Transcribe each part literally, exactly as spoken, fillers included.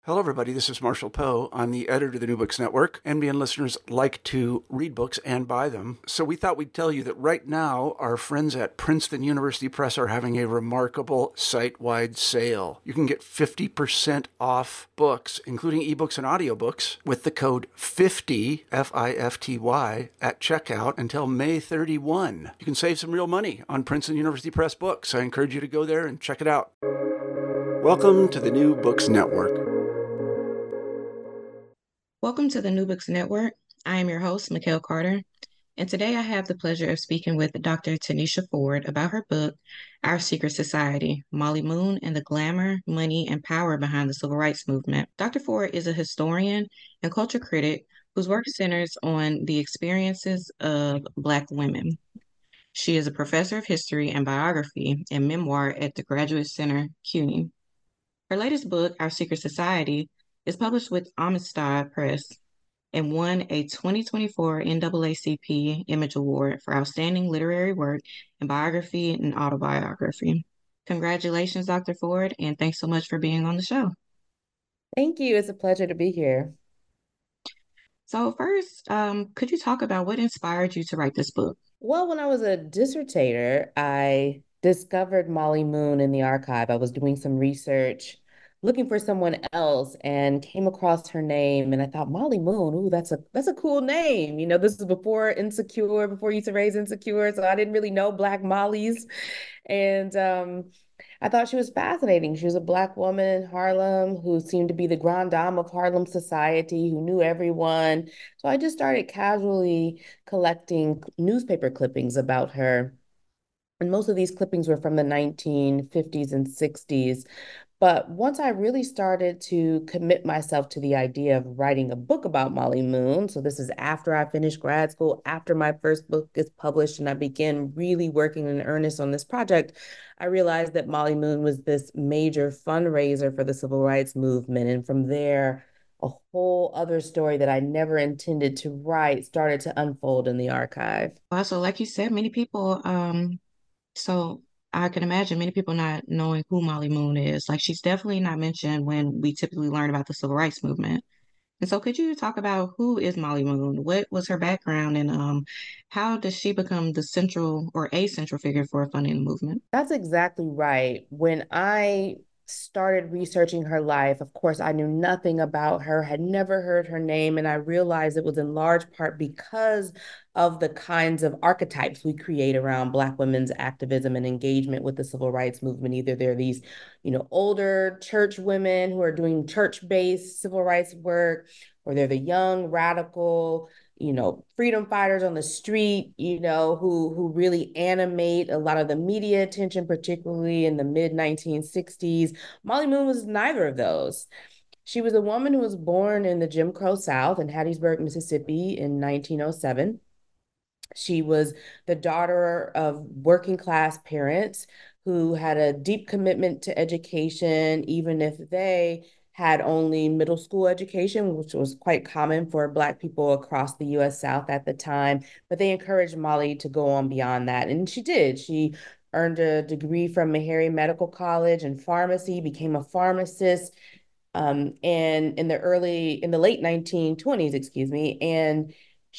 Hello, everybody. This is Marshall Poe. I'm the editor of the New Books Network. N B N listeners like to read books and buy them. So we thought we'd tell you that right now, our friends at Princeton University Press are having a remarkable site-wide sale. You can get fifty percent off books, including ebooks and audiobooks, with the code fifty, F I F T Y, at checkout until May thirty-first. You can save some real money on Princeton University Press books. I encourage you to go there and check it out. Welcome to the New Books Network. Welcome to the New Books Network. I am your host, Mikhail Carter, and today I have the pleasure of speaking with Doctor Tanisha Ford about her book, Our Secret Society, Molly Moon and the Glamour, Money, and Power Behind the Civil Rights Movement. Doctor Ford is a historian and culture critic whose work centers on the experiences of Black women. She is a professor of history and biography and memoir at the Graduate Center, CUNY. Her latest book, Our Secret Society, is published with Amistad Press and won a twenty twenty-four N double A C P Image Award for Outstanding Literary Work in Biography and Autobiography. Congratulations, Doctor Ford, and thanks so much for being on the show. Thank you. It's a pleasure to be here. So first, um, could you talk about what inspired you to write this book? Well, when I was a dissertator, I discovered Molly Moon in the archive. I was doing some research, looking for someone else, and came across her name. And I thought, Molly Moon, ooh, that's a that's a cool name. You know, this is before Insecure, before Issa Rae's Insecure, so I didn't really know Black Mollys. And um, I thought she was fascinating. She was a Black woman in Harlem who seemed to be the grande dame of Harlem society, who knew everyone. So I just started casually collecting newspaper clippings about her. And most of these clippings were from the nineteen fifties and sixties. But once I really started to commit myself to the idea of writing a book about Molly Moon, so this is after I finished grad school, after my first book is published, and I began really working in earnest on this project, I realized that Molly Moon was this major fundraiser for the civil rights movement. And from there, a whole other story that I never intended to write started to unfold in the archive. Also, like you said, many people, um, so I can imagine many people not knowing who Molly Moon is. Like she's definitely not mentioned when we typically learn about the civil rights movement. And so could you talk about who is Molly Moon? What was her background and um, how does she become the central or a central figure for funding the movement? That's exactly right. When I started researching her life, of course, I knew nothing about her, had never heard her name, and I realized it was in large part because of the kinds of archetypes we create around Black women's activism and engagement with the civil rights movement. Either they're these, you know, older church women who are doing church-based civil rights work, or they're the young radical, you know, freedom fighters on the street, you know, who who really animate a lot of the media attention, particularly in the mid nineteen sixties. Molly Moon was neither of those. She was a woman who was born in the Jim Crow South in Hattiesburg, Mississippi in nineteen oh seven. She was the daughter of working class parents who had a deep commitment to education, even if they had only middle school education, which was quite common for Black people across the U S South at the time. But they encouraged Molly to go on beyond that. And she did. She earned a degree from Meharry Medical College in pharmacy, became a pharmacist, um, and in the early, in the late nineteen twenties, excuse me, and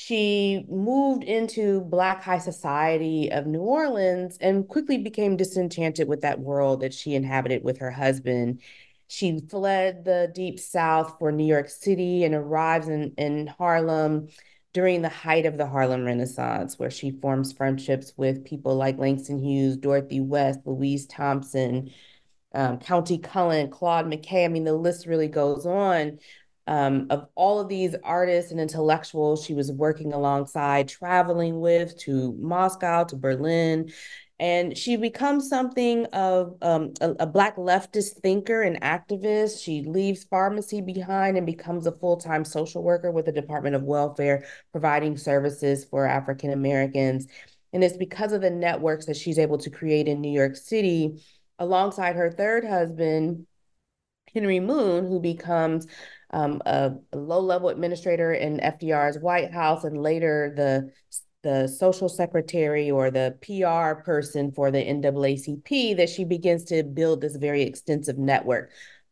she moved into Black high society of New Orleans and quickly became disenchanted with that world that she inhabited with her husband. She fled the Deep South for New York City and arrives in, in Harlem during the height of the Harlem Renaissance, where she forms friendships with people like Langston Hughes, Dorothy West, Louise Thompson, um, Countee Cullen, Claude McKay. I mean, the list really goes on. Um, of all of these artists and intellectuals she was working alongside, traveling with to Moscow, to Berlin. And she becomes something of um, a, a Black leftist thinker and activist. She leaves pharmacy behind and becomes a full-time social worker with the Department of Welfare, providing services for African Americans. And it's because of the networks that she's able to create in New York City alongside her third husband, Henry Moon, who becomes um, a, a low-level administrator in F D R's White House and later the the social secretary or the P R person for the N double A C P, that she begins to build this very extensive network.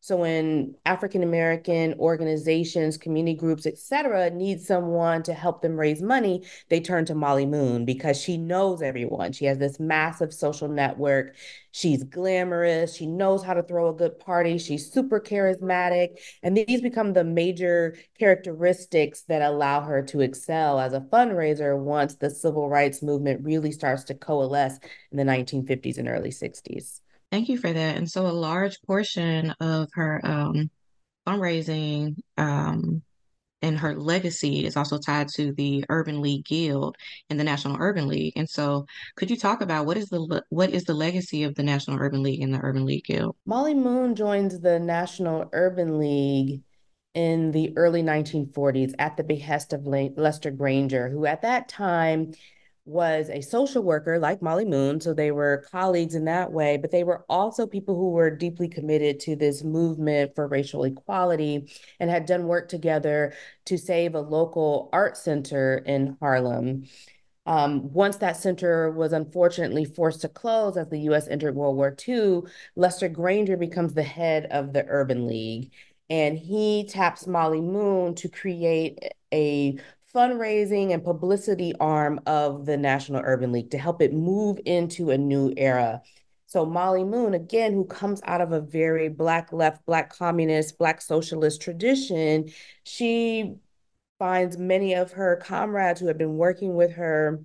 So when African American organizations, community groups, et cetera, need someone to help them raise money, they turn to Molly Moon because she knows everyone. She has this massive social network. She's glamorous. She knows how to throw a good party. She's super charismatic. And these become the major characteristics that allow her to excel as a fundraiser once the civil rights movement really starts to coalesce in the nineteen fifties and early sixties. Thank you for that. And so a large portion of her um, fundraising um, and her legacy is also tied to the Urban League Guild and the National Urban League. And so could you talk about what is the what is the legacy of the National Urban League and the Urban League Guild? Molly Moon joins the National Urban League in the early nineteen forties at the behest of Lester Granger, who at that time was a social worker like Molly Moon. So they were colleagues in that way, but they were also people who were deeply committed to this movement for racial equality and had done work together to save a local art center in Harlem. Um, once that center was unfortunately forced to close as the U S entered World War Two, Lester Granger becomes the head of the Urban League. And he taps Molly Moon to create a fundraising and publicity arm of the National Urban League to help it move into a new era. So Molly Moon, again, who comes out of a very Black left, Black communist, Black socialist tradition, she finds many of her comrades who have been working with her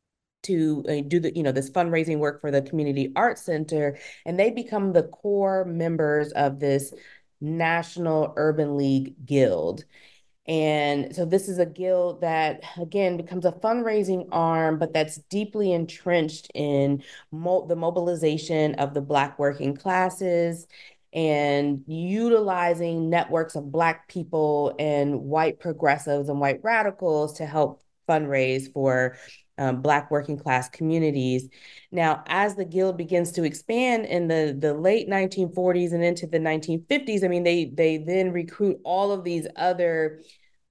to uh, do the, you know, this fundraising work for the Community Arts Center, and they become the core members of this National Urban League Guild. And so this is a guild that, again, becomes a fundraising arm, but that's deeply entrenched in mo the mobilization of the Black working classes and utilizing networks of Black people and white progressives and white radicals to help fundraise for um, Black working class communities. Now, as the guild begins to expand in the, the late nineteen forties and into the nineteen fifties, I mean, they, they then recruit all of these other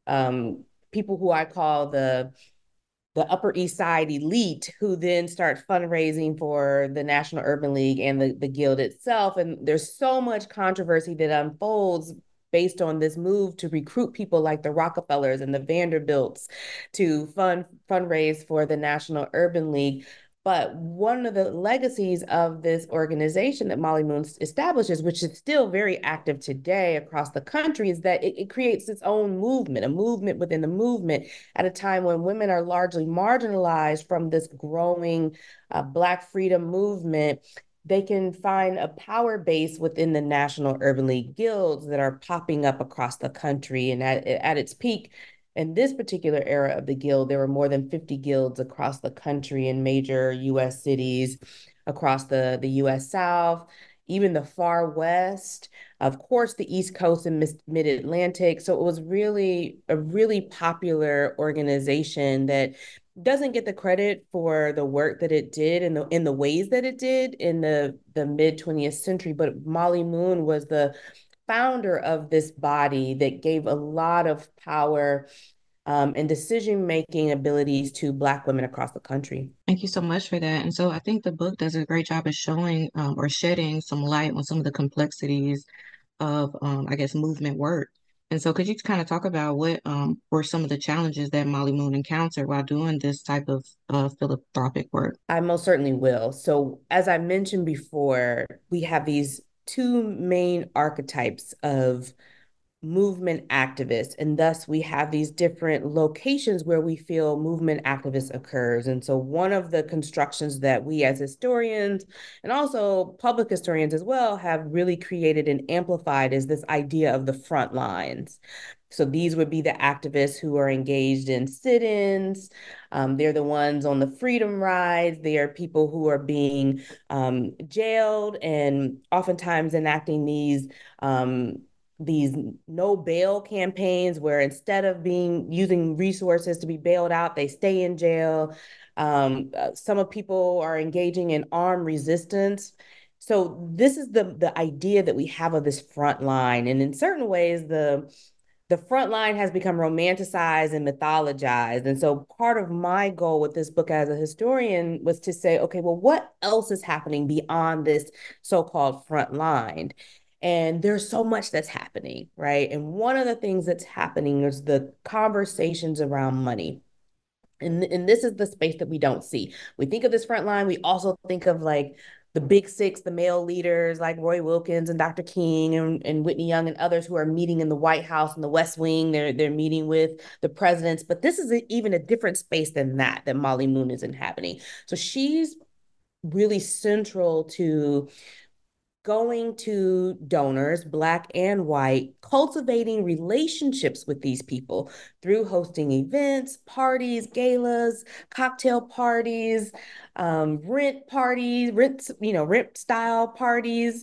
um, people who I call the the Upper East Side elite, who then start fundraising for the National Urban League and the, the guild itself. And there's so much controversy that unfolds based on this move to recruit people like the Rockefellers and the Vanderbilts to fund fundraise for the National Urban League. But one of the legacies of this organization that Molly Moon establishes, which is still very active today across the country, is that it, it creates its own movement, a movement within the movement at a time when women are largely marginalized from this growing uh, Black freedom movement. They can find a power base within the National Urban League guilds that are popping up across the country. And at, at its peak, in this particular era of the guild, there were more than fifty guilds across the country in major U S cities, across the, the U S South, even the far West, of course, the East Coast and Mid-Atlantic. So it was really a really popular organization that doesn't get the credit for the work that it did in the in the ways that it did in the, the mid twentieth century. But Molly Moon was the founder of this body that gave a lot of power um, and decision-making abilities to Black women across the country. Thank you so much for that. And so I think the book does a great job of showing um, or shedding some light on some of the complexities of, um, I guess, movement work. And so could you kind of talk about what um, were some of the challenges that Molly Moon encountered while doing this type of uh, philanthropic work? I most certainly will. So as I mentioned before, we have these two main archetypes of movement activists, and thus we have these different locations where we feel movement activist occurs. And so one of the constructions that we as historians and also public historians as well have really created and amplified is this idea of the front lines. So these would be the activists who are engaged in sit-ins. Um, they're the ones on the freedom rides. They are people who are being um, jailed and oftentimes enacting these um, these no bail campaigns where instead of being using resources to be bailed out, they stay in jail. Um, uh, some of people are engaging in armed resistance. So this is the the idea that we have of this front line, and in certain ways, the the front line has become romanticized and mythologized. And so part of my goal with this book as a historian was to say, okay, well, what else is happening beyond this so-called front line? And there's so much that's happening, right? And one of the things that's happening is the conversations around money. And, and this is the space that we don't see. We think of this front line. We also think of like the big six, the male leaders like Roy Wilkins and Doctor King and, and Whitney Young and others who are meeting in the White House and the West Wing. They're, they're meeting with the presidents. But this is a, even a different space than that, that Molly Moon is inhabiting. So she's really central to going to donors, Black and white, cultivating relationships with these people through hosting events, parties, galas, cocktail parties, um, rent parties, rent, you know, rent style parties.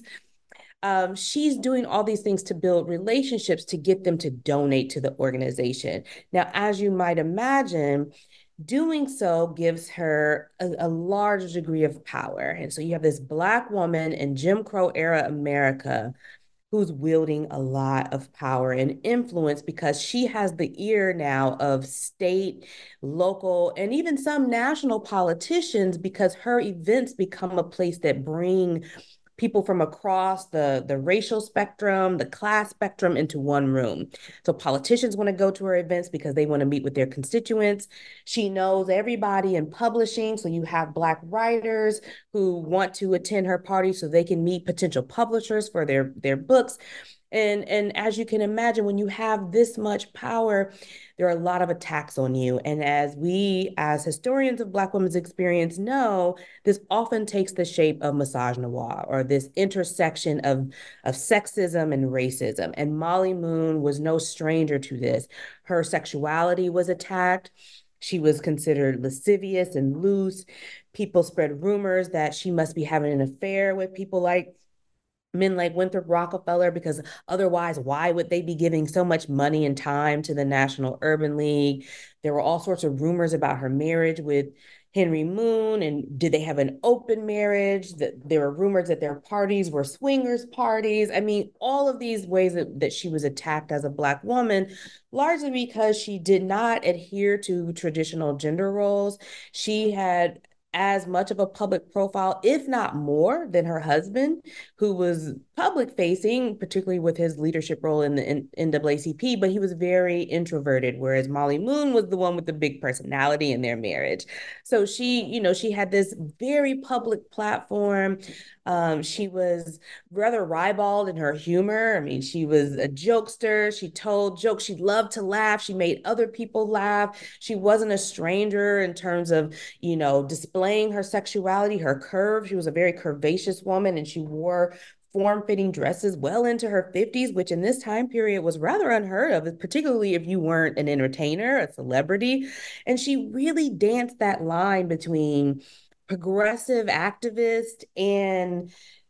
Um, she's doing all these things to build relationships to get them to donate to the organization. Now, as you might imagine, doing so gives her a, a large degree of power. And so you have this Black woman in Jim Crow era America who's wielding a lot of power and influence because she has the ear now of state, local, and even some national politicians because her events become a place that bring people from across the, the racial spectrum, the class spectrum into one room. So politicians want to go to her events because they want to meet with their constituents. She knows everybody in publishing. So you have Black writers who want to attend her party so they can meet potential publishers for their, their books. And, and as you can imagine, when you have this much power, there are a lot of attacks on you. And as we, as historians of Black women's experience know, this often takes the shape of misogynoir or this intersection of, of sexism and racism. And Molly Moon was no stranger to this. Her sexuality was attacked. She was considered lascivious and loose. People spread rumors that she must be having an affair with people like men like Winthrop Rockefeller, because otherwise, why would they be giving so much money and time to the National Urban League? There were all sorts of rumors about her marriage with Henry Moon, and did they have an open marriage? That there were rumors that their parties were swingers parties. I mean, all of these ways that, that she was attacked as a Black woman, largely because she did not adhere to traditional gender roles. She had as much of a public profile, if not more, than her husband, who was public facing, particularly with his leadership role in the N double A C P, but he was very introverted, whereas Molly Moon was the one with the big personality in their marriage. So she, you know, she had this very public platform. Um, she was rather ribald in her humor. I mean, she was a jokester. She told jokes. She loved to laugh. She made other people laugh. She wasn't a stranger in terms of, you know, displaying her sexuality, her curve. She was a very curvaceous woman, and she wore form-fitting dresses well into her fifties, which in this time period was rather unheard of, particularly if you weren't an entertainer, a celebrity. And she really danced that line between progressive activist and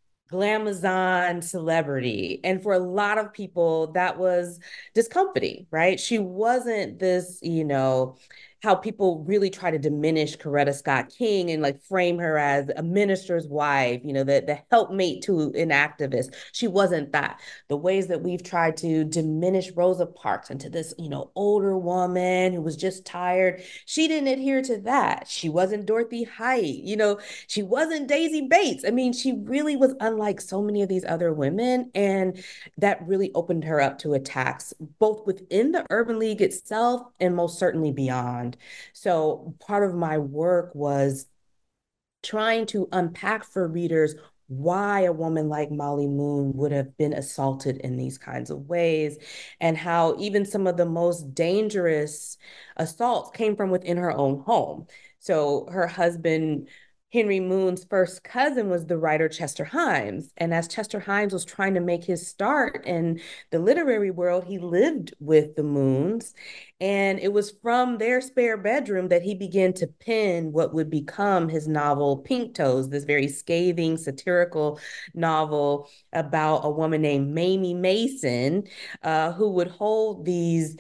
glamazon celebrity. And for a lot of people, that was discomforting, right? She wasn't this, you know, how people really try to diminish Coretta Scott King and like frame her as a minister's wife, you know, the, the helpmate to an activist. She wasn't that. The ways that we've tried to diminish Rosa Parks into this, you know, older woman who was just tired, she didn't adhere to that. She wasn't Dorothy Height, you know, she wasn't Daisy Bates. I mean, she really was unlike so many of these other women. And that really opened her up to attacks, both within the Urban League itself and most certainly beyond. So part of my work was trying to unpack for readers why a woman like Molly Moon would have been assaulted in these kinds of ways, and how even some of the most dangerous assaults came from within her own home. So her husband, Henry Moon's first cousin, was the writer Chester Himes. And as Chester Himes was trying to make his start in the literary world, he lived with the Moons. And it was from their spare bedroom that he began to pen what would become his novel Pink Toes, this very scathing, satirical novel about a woman named Mamie Mason, uh, who would hold these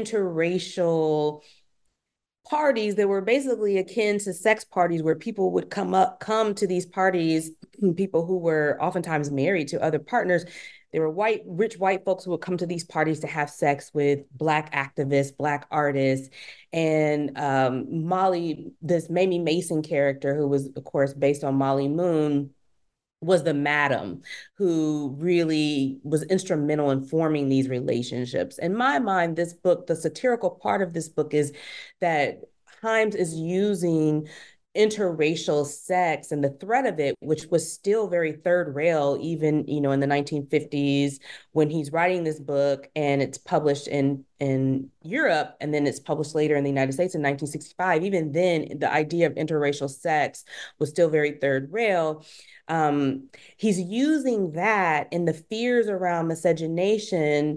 interracial parties that were basically akin to sex parties, where people would come up, come to these parties, people who were oftentimes married to other partners. There were white, rich white folks who would come to these parties to have sex with Black activists, Black artists. And um, Molly, this Mamie Mason character, who was, of course, based on Molly Moon, was the madam who really was instrumental in forming these relationships. In my mind, this book, the satirical part of this book is that Himes is using interracial sex and the threat of it, which was still very third rail, even, you know, in the nineteen fifties when he's writing this book and it's published in, in Europe, and then it's published later in the United States in nineteen sixty-five. Even then, the idea of interracial sex was still very third rail. Um, he's using that and the fears around miscegenation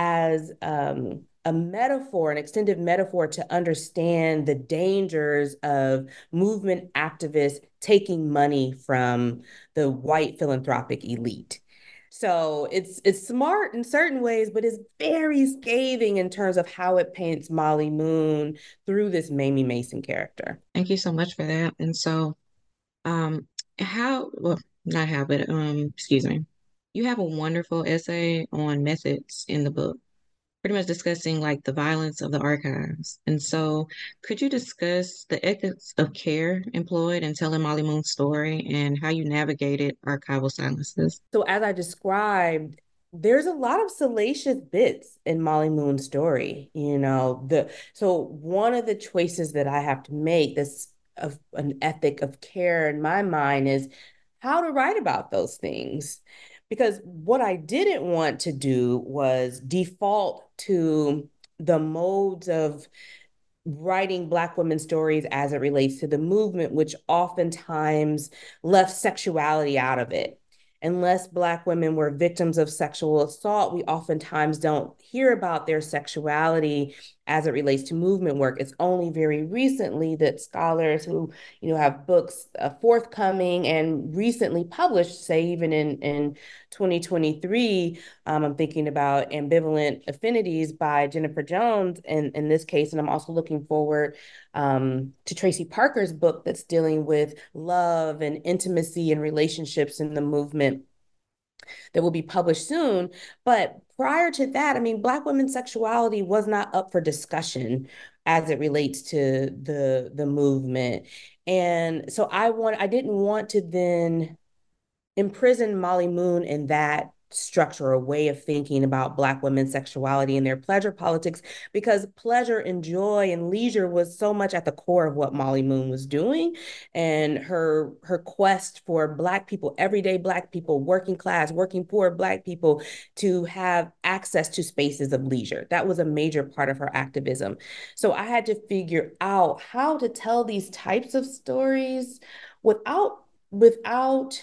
as um, a metaphor, an extended metaphor to understand the dangers of movement activists taking money from the white philanthropic elite. So it's it's smart in certain ways, but it's very scathing in terms of how it paints Molly Moon through this Mamie Mason character. Thank you so much for that. And so, um, how, well, not how, but um, excuse me. You have a wonderful essay on methods in the book, pretty much discussing like the violence of the archives. And so, could you discuss the ethics of care employed in telling Molly Moon's story and how you navigated archival silences? So, as I described, there's a lot of salacious bits in Molly Moon's story. You know, the so one of the choices that I have to make, this of an ethic of care in my mind, is how to write about those things. Because what I didn't want to do was default to the modes of writing Black women's stories as it relates to the movement, which oftentimes left sexuality out of it. Unless Black women were victims of sexual assault, we oftentimes don't hear about their sexuality as it relates to movement work. It's only very recently that scholars who, you know, have books uh, forthcoming and recently published, say even in, in twenty twenty-three, um, I'm thinking about Ambivalent Affinities by Jennifer Jones in, in this case, and I'm also looking forward um, to Tracy Parker's book that's dealing with love and intimacy and relationships in the movement that will be published soon. But prior to that, I mean, Black women's sexuality was not up for discussion as it relates to the, the movement. And so I want, I didn't want to then imprison Molly Moon in that structure, a way of thinking about Black women's sexuality and their pleasure politics, because pleasure and joy and leisure was so much at the core of what Molly Moon was doing, and her her quest for Black people, everyday Black people, working class, working poor Black people, to have access to spaces of leisure. That was a major part of her activism. So I had to figure out how to tell these types of stories without without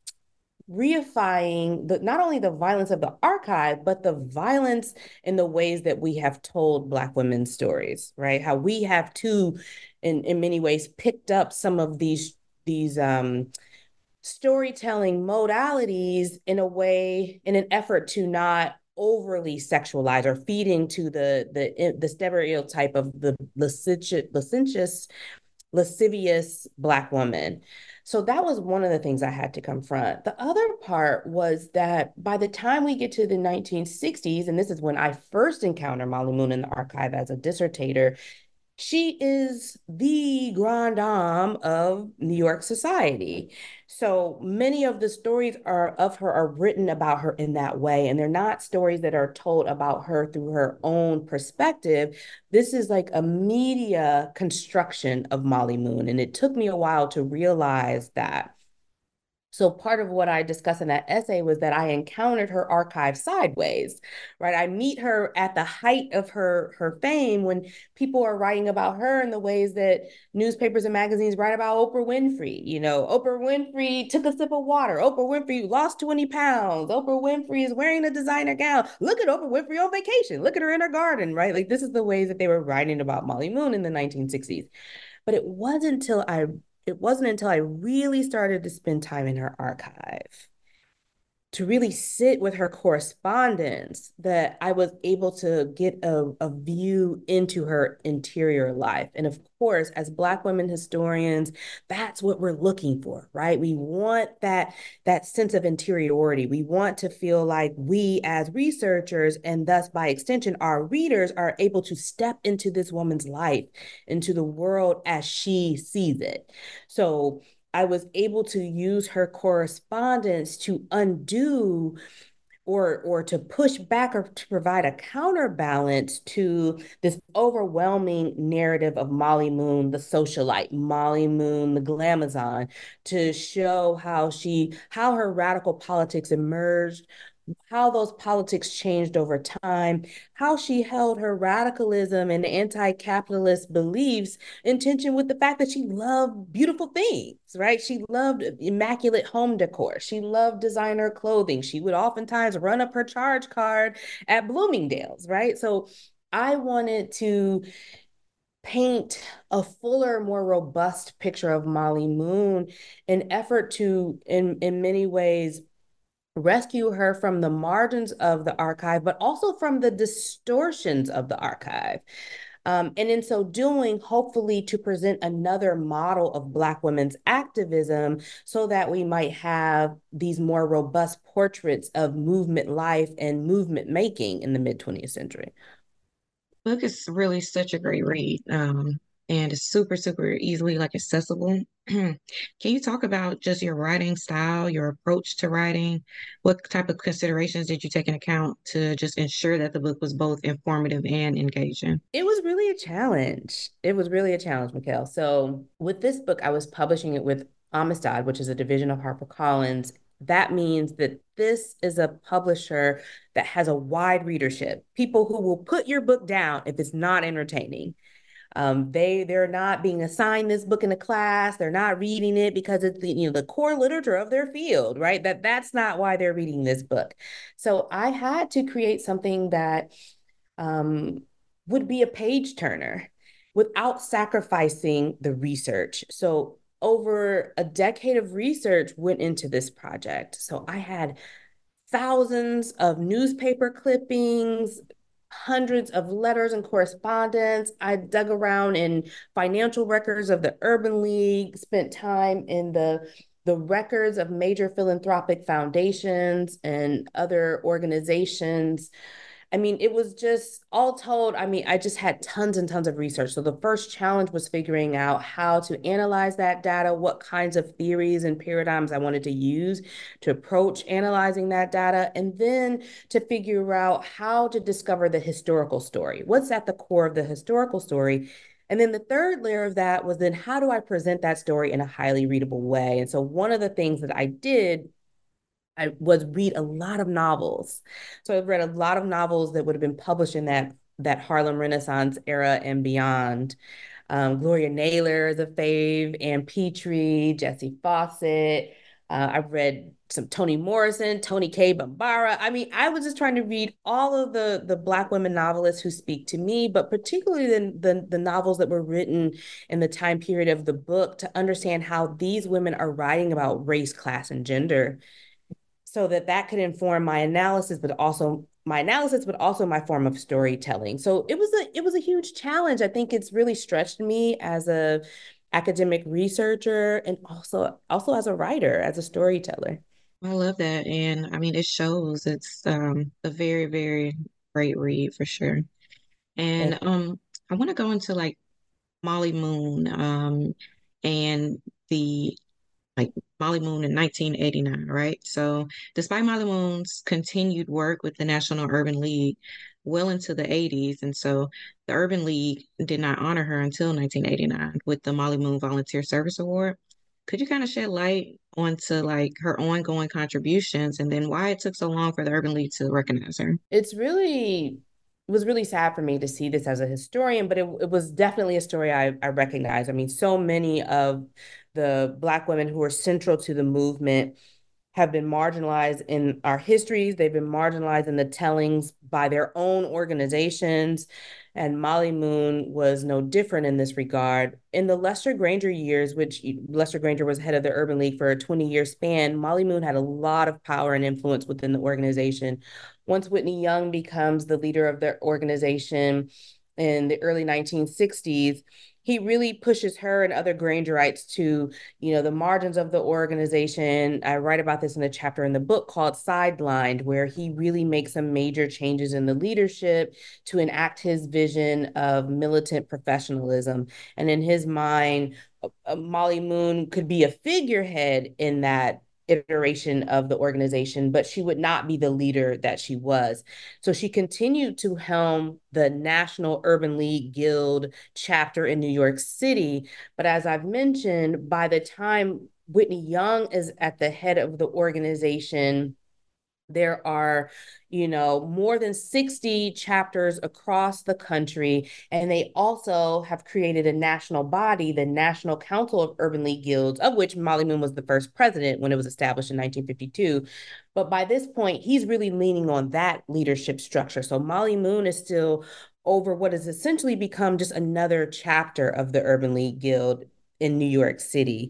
reifying the not only the violence of the archive, but the violence in the ways that we have told Black women's stories, right? How we have too, in, in many ways, picked up some of these, these um, storytelling modalities in a way, in an effort to not overly sexualize or feeding to the the the stereotype of the licentious, licentious lascivious Black woman. So that was one of the things I had to confront. The other part was that by the time we get to the nineteen sixties, and this is when I first encountered Molly Moon in the archive as a dissertator, she is the grande dame of New York society. So many of the stories are of her are written about her in that way. And they're not stories that are told about her through her own perspective. This is like a media construction of Molly Moon. And it took me a while to realize that. So part of what I discussed in that essay was that I encountered her archive sideways, right? I meet her at the height of her, her fame when people are writing about her in the ways that newspapers and magazines write about Oprah Winfrey. You know, Oprah Winfrey took a sip of water. Oprah Winfrey lost twenty pounds. Oprah Winfrey is wearing a designer gown. Look at Oprah Winfrey on vacation. Look at her in her garden, right? Like this is the ways that they were writing about Molly Moon in the nineteen sixties. But it wasn't until I it wasn't until I really started to spend time in her archive, to really sit with her correspondence, that I was able to get a, a view into her interior life. And of course, as Black women historians, that's what we're looking for, right? We want that, that sense of interiority. We want to feel like we as researchers, and thus by extension, our readers, are able to step into this woman's life, into the world as she sees it. So I was able to use her correspondence to undo or or to push back or to provide a counterbalance to this overwhelming narrative of Molly Moon, the socialite, Molly Moon, the glamazon, to show how she how her radical politics emerged, how those politics changed over time, how she held her radicalism and anti-capitalist beliefs in tension with the fact that she loved beautiful things, right? She loved immaculate home decor. She loved designer clothing. She would oftentimes run up her charge card at Bloomingdale's, right? So I wanted to paint a fuller, more robust picture of Molly Moon, an effort to, in, in many ways, rescue her from the margins of the archive, but also from the distortions of the archive. Um, and in so doing, hopefully to present another model of Black women's activism so that we might have these more robust portraits of movement life and movement making in the mid twentieth century. Book is really such a great read. Um, and it's super, super easily like accessible. Can you talk about just your writing style, your approach to writing? What type of considerations did you take into account to just ensure that the book was both informative and engaging? It was really a challenge. It was really a challenge, Mikhail. So with this book, I was publishing it with Amistad, which is a division of HarperCollins. That means that this is a publisher that has a wide readership, people who will put your book down if it's not entertaining. Um, they they're not being assigned this book in a class. They're not reading it because it's the, you know, the core literature of their field, right? That that's not why they're reading this book. So I had to create something that um, would be a page turner without sacrificing the research. So over a decade of research went into this project. So I had thousands of newspaper clippings, hundreds of letters and correspondence. I dug around in financial records of the Urban League, spent time in the the records of major philanthropic foundations and other organizations. I mean, it was just all told. I mean, I just had tons and tons of research. So the first challenge was figuring out how to analyze that data, what kinds of theories and paradigms I wanted to use to approach analyzing that data, and then to figure out how to discover the historical story. What's at the core of the historical story? And then the third layer of that was then how do I present that story in a highly readable way? And so one of the things that I did I was read a lot of novels. So I've read a lot of novels that would have been published in that that Harlem Renaissance era and beyond. Um, Gloria Naylor is a fave, Ann Petrie, Jessie Fawcett. Uh, I've read some Toni Morrison, Toni Cade Bambara. I mean, I was just trying to read all of the, the Black women novelists who speak to me, but particularly the, the, the novels that were written in the time period of the book to understand how these women are writing about race, class, and gender so that that could inform my analysis, but also my analysis, but also my form of storytelling. So it was a it was a huge challenge. I think it's really stretched me as a academic researcher and also also as a writer, as a storyteller. I love that. And I mean, it shows it's um, a very, very great read for sure. And Thank you. um, I want to go into like Molly Moon um, and the like Molly Moon in nineteen eighty-nine, right? So, despite Molly Moon's continued work with the National Urban League well into the eighties, and so the Urban League did not honor her until nineteen eighty-nine with the Molly Moon Volunteer Service Award. Could you kind of shed light onto like her ongoing contributions and then why it took so long for the Urban League to recognize her? It's really it was really sad for me to see this as a historian, but it, it was definitely a story I, I recognize. I mean, so many of the Black women who are central to the movement have been marginalized in our histories. They've been marginalized in the tellings by their own organizations. And Molly Moon was no different in this regard. In the Lester Granger years, which Lester Granger was head of the Urban League for a twenty year span, Molly Moon had a lot of power and influence within the organization. Once Whitney Young becomes the leader of the organization in the early nineteen sixties, he really pushes her and other Grangerites to, you know, the margins of the organization. I write about this in a chapter in the book called Sidelined, where he really makes some major changes in the leadership to enact his vision of militant professionalism. And in his mind, uh, Molly Moon could be a figurehead in that iteration of the organization, but she would not be the leader that she was. So she continued to helm the National Urban League Guild chapter in New York City. But as I've mentioned, by the time Whitney Young is at the head of the organization, there are, you know, more than sixty chapters across the country. And they also have created a national body, the National Council of Urban League Guilds, of which Molly Moon was the first president when it was established in nineteen fifty-two. But by this point, he's really leaning on that leadership structure. So Molly Moon is still over what has essentially become just another chapter of the Urban League Guild in New York City.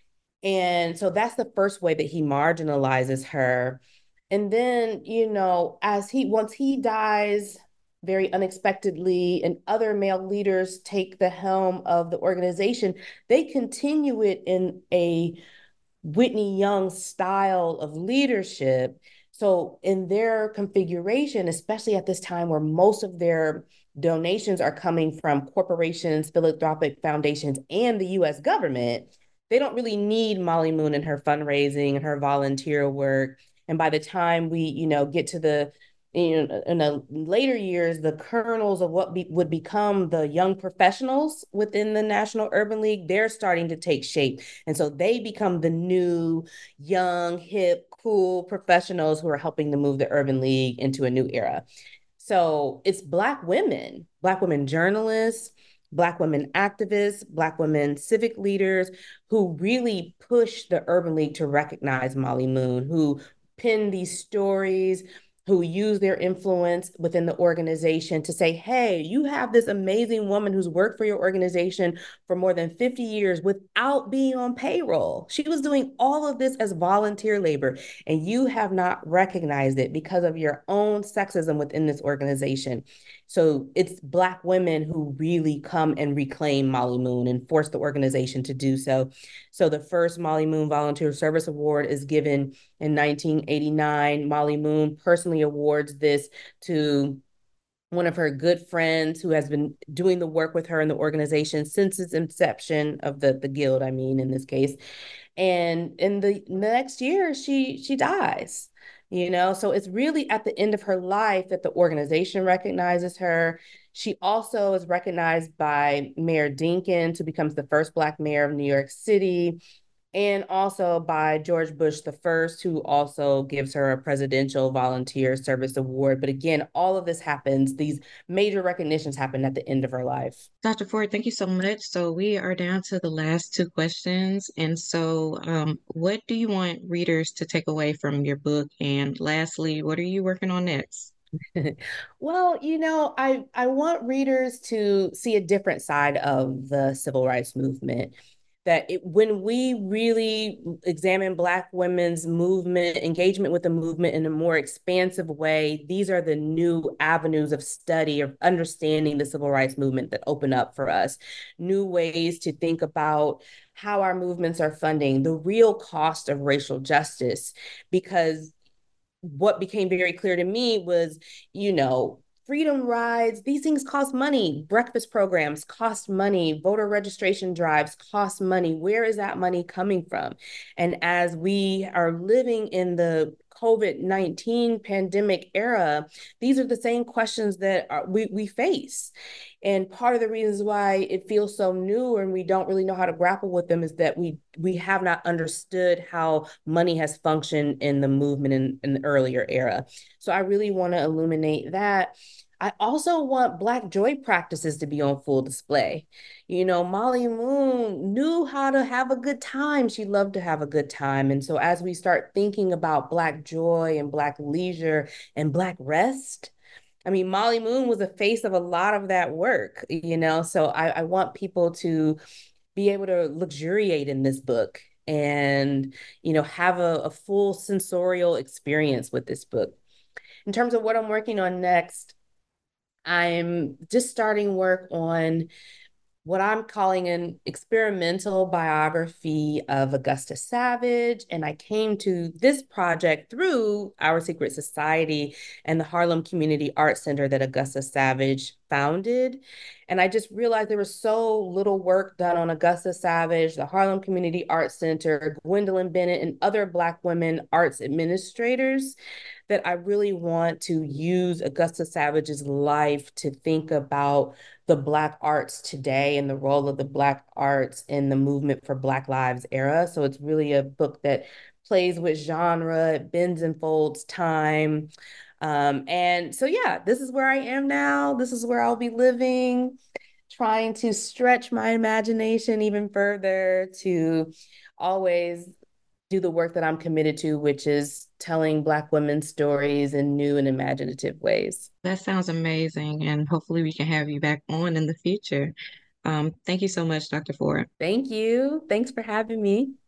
And so that's the first way that he marginalizes her. And then, you know, as he, once he dies very unexpectedly and other male leaders take the helm of the organization, they continue it in a Whitney Young style of leadership. So in their configuration, especially at this time where most of their donations are coming from corporations, philanthropic foundations, and the U S government, they don't really need Molly Moon and her fundraising and her volunteer work. And by the time we, you know, get to the, you know, in the later years, the kernels of what be, would become the young professionals within the National Urban League, they're starting to take shape. And so they become the new, young, hip, cool professionals who are helping to move the Urban League into a new era. So it's Black women, Black women journalists, Black women activists, Black women civic leaders who really push the Urban League to recognize Molly Moon, who pen these stories, who use their influence within the organization to say, hey, you have this amazing woman who's worked for your organization for more than fifty years without being on payroll. She was doing all of this as volunteer labor, and you have not recognized it because of your own sexism within this organization. So it's Black women who really come and reclaim Molly Moon and force the organization to do so. So the first Molly Moon Volunteer Service Award is given in nineteen eighty-nine. Molly Moon personally awards this to one of her good friends who has been doing the work with her in the organization since its inception of the, the guild, I mean, in this case. And in the next year, she she dies. You know, so it's really at the end of her life that the organization recognizes her. She also is recognized by Mayor Dinkins, who becomes the first Black mayor of New York City, and also by George Bush the First, who also gives her a Presidential Volunteer Service Award. But again, all of this happens, these major recognitions happen at the end of her life. Doctor Ford, thank you so much. So we are down to the last two questions. And so um, what do you want readers to take away from your book? And lastly, what are you working on next? Well, you know, I, I want readers to see a different side of the civil rights movement. That it, when we really examine Black women's movement, engagement with the movement in a more expansive way, these are the new avenues of study, of understanding the civil rights movement that open up for us. New ways to think about how our movements are funding, the real cost of racial justice, because what became very clear to me was, you know, freedom rides, these things cost money. Breakfast programs cost money. Voter registration drives cost money. Where is that money coming from? And as we are living in the COVID nineteen pandemic era, these are the same questions that are, we, we face. And part of the reasons why it feels so new and we don't really know how to grapple with them is that we we have not understood how money has functioned in the movement in, in the earlier era. So I really want to illuminate that. I also want Black joy practices to be on full display. You know, Molly Moon knew how to have a good time. She loved to have a good time. And so as we start thinking about Black joy and Black leisure and Black rest, I mean, Molly Moon was the face of a lot of that work, you know? So I, I want people to be able to luxuriate in this book and, you know, have a, a full sensorial experience with this book. In terms of what I'm working on next, I'm just starting work on what I'm calling an experimental biography of Augusta Savage. And I came to this project through Our Secret Society and the Harlem Community Art Center that Augusta Savage founded. And I just realized there was so little work done on Augusta Savage, the Harlem Community Art Center, Gwendolyn Bennett, and other Black women arts administrators that I really want to use Augusta Savage's life to think about the Black arts today and the role of the Black arts in the movement for Black Lives era. So it's really a book that plays with genre, it bends and folds time. Um, and so, yeah, this is where I am now. This is where I'll be living, trying to stretch my imagination even further to always do the work that I'm committed to, which is telling Black women's stories in new and imaginative ways. That sounds amazing, and hopefully we can have you back on in the future. Um, thank you so much, Doctor Ford. Thank you. Thanks for having me.